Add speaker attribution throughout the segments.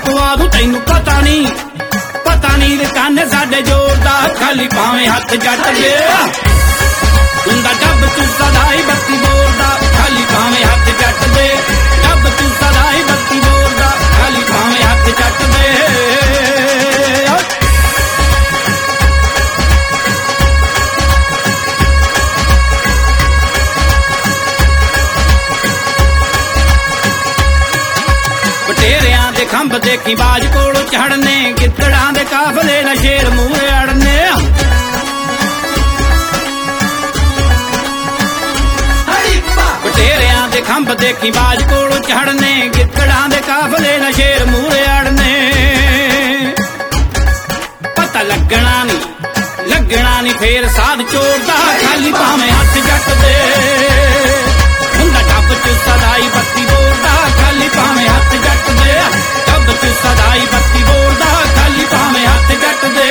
Speaker 1: ਪਵਾ ਦੂੰ ਤੈਨੂੰ ਪਤਾ ਨਹੀਂ ਰਕਾਨੇ ਸਾਡੇ ਜ਼ੋਰ ਦਾ ਖਾਲੀ ਭਾਵੇਂ ਹੱਥ ਜੱਟ ਦੇ ਹੁੰਦਾ ਡੱਬ ਤੂੰ ਸਦਾ ਹੀ ਬੱਤੀ ਬੋਲਦਾ ਖਾਲੀ ਭਾਵੇਂ ਹੱਥ ਜੱਟ ਦੇ ਡੱਬ ਤੂੰ ਸਦਾ ਹੀ ਬੱਤੀ ਬੋਲਦਾ ਖਾਲੀ ਭਾਵੇਂ ਹੱਥ ਜੱਟ ਦੇ ਬਟੇਰਿਆਂ ਦੇ ਖੰਭ ਦੇਖੀ ਬਾਜ ਕੋਲੋਂ ਚੜਨੇ ਗਿੱਦੜਾਂ ਦੇ ਕਾਫਲੇ ਨਾਲ ਸ਼ੇਰ ਮੂਹਰੇ ਅੜਨੇ ਬਟੇਰਿਆਂ ਦੇ ਖੰਭ ਦੇਖੀ ਬਾਜ ਕੋਲੋਂ ਚੜਨੇ ਗਿੱਦੜਾਂ ਦੇ ਕਾਫਲੇ ਨਾਲ ਸ਼ੇਰ ਮੂਹਰੇ ਅੜਨੇ ਪਤਾ ਲੱਗਣਾ ਨੀ ਫੇਰ ਸਾਧ ਚੋਰਦਾ ਖਾਲੀ ਭਾਵੇਂ ਹੱਥ ਜੱਟ ਦੇ ਹੁੰਦਾ ਡੱਬ ਚ ਸਦਾ ਹੀ ਬੱਤੀ ਬੋਲਦਾ ਖਾਲੀ ਭਾਵੇਂ ਹੱਥ ਜੱਟ ਦੇ ਡੱਬ ਚ ਸਦਾ ਹੀ ਬੱਤੀ ਬੋਲਦਾ ਖਾਲੀ ਭਾਵੇਂ ਹੱਥ ਜੱਟ ਦੇ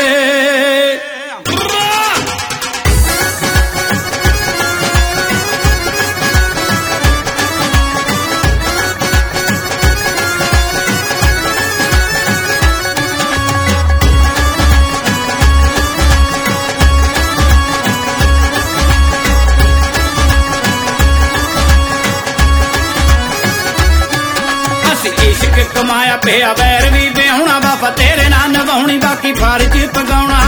Speaker 1: ਇਸ਼ਕ ਕਮਾਇਆ ਪਿਆ ਵੈਰ ਵੀ ਵਿਆਹੁਣਾ ਬਾਬਾ ਤੇਰੇ ਨਾਲ ਨਿਭਾਉਣੀ ਬਾਕੀ ਫਰਜ਼ ਪਗਾਉਣਾ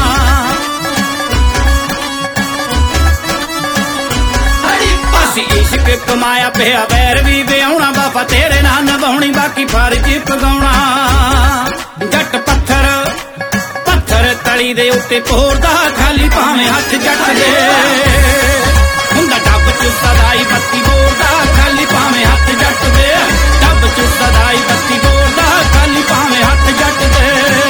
Speaker 1: ਅਸੀਂ ਇਸ਼ਕ ਕਮਾਇਆ ਪਿਆ ਵੈਰ ਵੀ ਵਿਆਹੁਣਾ ਬਾਬਾ ਤੇਰੇ ਨਾਲ ਨਿਭਾਉਣੀ ਬਾਕੀ ਫਰਜ਼ ਪਗਾਉਣਾ ਜੱਟ ਪੱਥਰ ਤਲੀ ਦੇ ਉੱਤੇ ਤੋੜਦਾ ਖਾਲੀ ਭਾਵੇਂ ਹੱਥ ਜੱਟ ਦੇ ਹੁੰਦਾ ਡੱਬ ਚ ਸਦਾ ਹੀ ਬੱਤੀ ਬੋਲਦਾ ਖਾਲੀ ਭਾਵੇਂ ਹੱਥ ਜੱਟ ਦੇ ਡੱਬ ਚ ਸਦਾ ਹੀ ਬੱਤੀ ਬੋਲਦਾ ਖਾਲੀ ਭਾਵੇਂ ਹੱਥ ਜੱਟ ਦੇ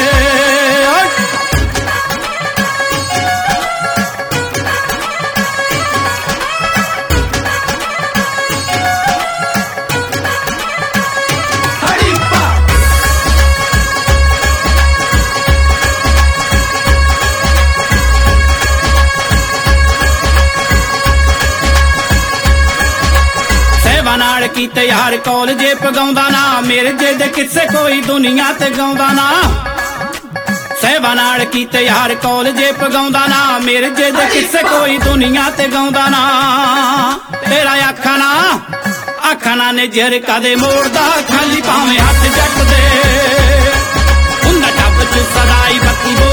Speaker 1: ਨਾਲ ਕੀਤੇ ਯਾਰ ਕਾਲਜੇ ਪਗਾਉਂਦਾ ਨਾ ਮੇਰੇ ਜਿਹਦੇ ਕਿਸੇ ਕੋਈ ਦੁਨੀਆ ਤੇ ਗਾਉਂਦਾ ਨਾ ਸਹਿਬਾ ਨਾਲ ਕੀਤੇ ਯਾਰ ਕਾਲਜੇ ਪਗਾਉਂਦਾ ਨਾ ਮੇਰੇ ਜਿਹਦੇ ਕਿਸੇ ਕੋਈ ਦੁਨੀਆ ਤੇ ਗਾਉਂਦਾ ਨਾ ਤੇਰਾ ਅੱਖਾਂ ਨਾ ਨਜ਼ਰ ਕਦੇ ਮੋੜਦਾ ਖਾਲੀ ਭਾਵੇਂ ਹੱਥ ਜੱਟ ਦੇ ਹੁੰਦਾ ਡੱਬ ਚ ਸਦਾ ਹੀ ਬੱਤੀ